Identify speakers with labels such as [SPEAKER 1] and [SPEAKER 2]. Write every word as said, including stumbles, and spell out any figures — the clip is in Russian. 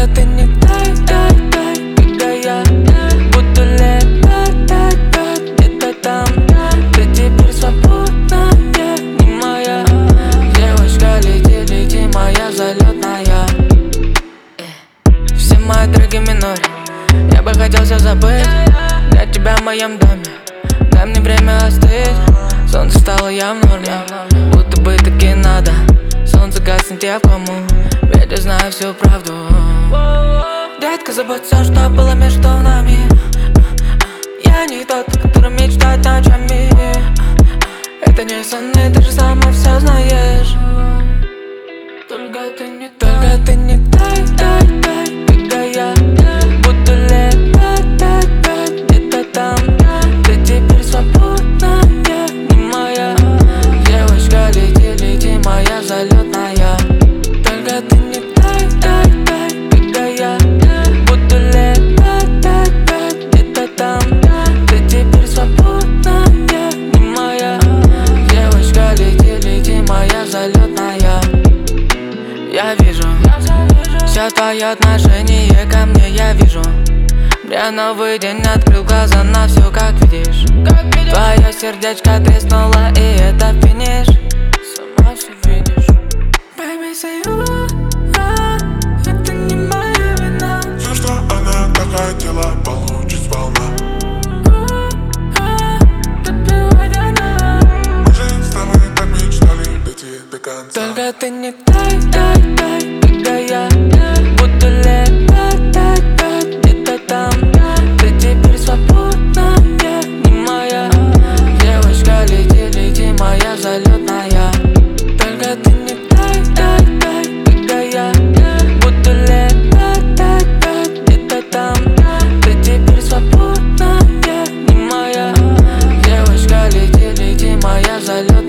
[SPEAKER 1] Только ты не дай, дай, дай, когда я буду летать где-то там. Ты теперь свободная, не моя девочка, лети, лети, моя залетная. Все мои треки в миноре, я бы хотел все забыть для тебя в моем доме. Дай мне время остыть, солнце встало, я в норме, будто бы таки надо. Солнце гаснет, я в кому, ведь я знаю всю правду. Детка, забудь все, что было между нами. Я не тот, который мечтает ночами. Это не сон, ты же сама все знаешь. Только ты не, только ты не дай, дай, дай, когда я буду летать где-то там. Ты теперь свободная, не моя девочка, лети, лети, моя залетная. Только ты не дай, дай, дай, когда я буду летать где-то там. Ты теперь свободная, не моя девочка, лети, лети, моя залетная. Я вижу все твои отношения ко мне, я вижу. Я новый день открыл глаза на все, как видишь. Твое сердечко треснуло, и это финиш. Сама все видишь. Baby, say you, а, это не моя вина.
[SPEAKER 2] Все, что она так хотела, получит сполна. Мы же с тобой так мечтали дойти до конца.
[SPEAKER 1] Только ты не дай, дай, дай, когда я буду летать где-то там. Ты теперь свободная, не моя девочка, лети, лети, моя залетная. Только ты не дай, дай, дай, когда я буду летать где-то там. Ты теперь свободная, не моя девочка, лети, лети, моя залетная.